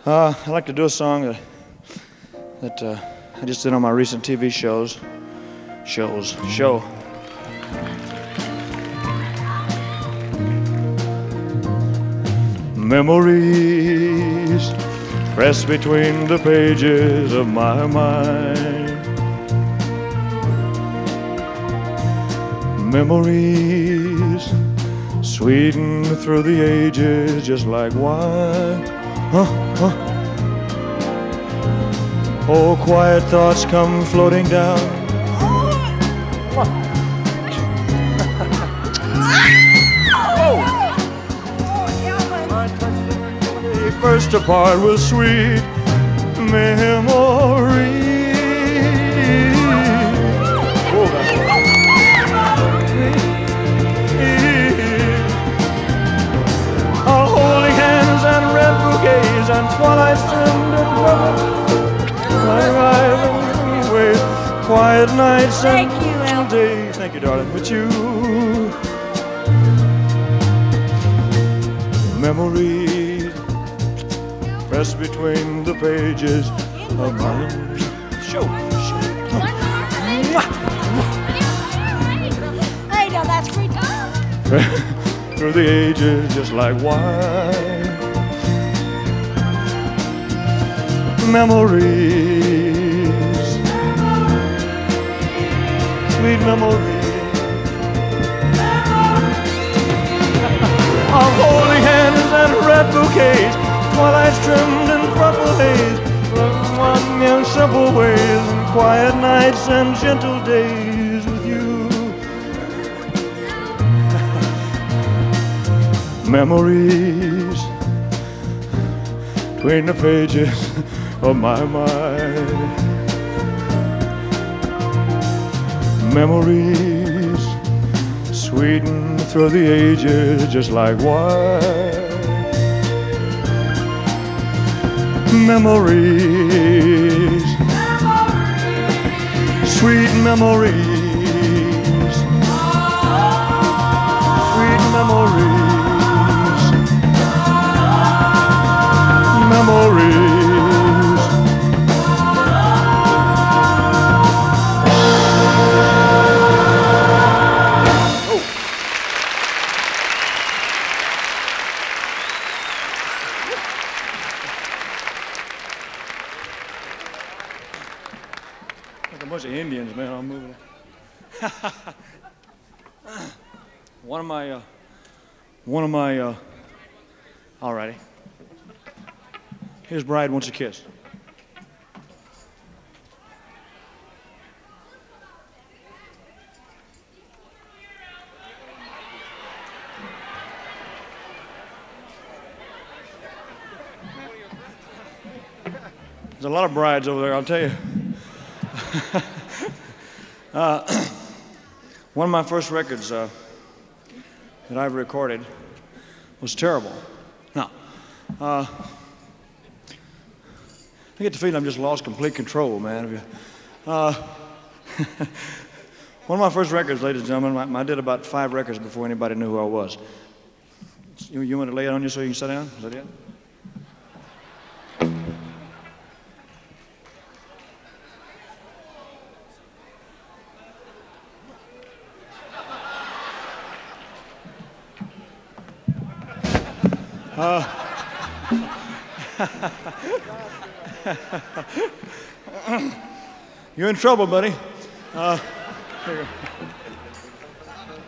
I'd like to do a song that I just did on my recent TV show. Memories pressed between the pages of my mind. Memories sweeten through the ages just like wine. Oh, quiet thoughts come floating down. They burst apart with sweet memories. Our holding hands and red bouquets and twilight trimmed and rubber. With quiet nights and days. Thank you, darling. With you, memories pressed between the pages of my show. Hey, now that's free time. Through the ages, just like wine. Memories, sweet memories. Our holding hands and red bouquets, twilights trimmed in purple haze, in simple ways, and quiet nights and gentle days with you. Memories between the pages of my mind. Memories sweeten through the ages just like wine. Memories, sweet memories, sweet memories, memories. Like a bunch of Indians, man, I'm moving. One of my, alrighty. Here's Bride Wants a Kiss. There's a lot of brides over there, I'll tell you. One of my first records that I've recorded was terrible. Now, I get the feeling I've just lost complete control, man. One of my first records, ladies and gentlemen, I did about 5 records before anybody knew who I was. You want to lay it on you so you can sit down? Is that it? You're in trouble, buddy. Here you go.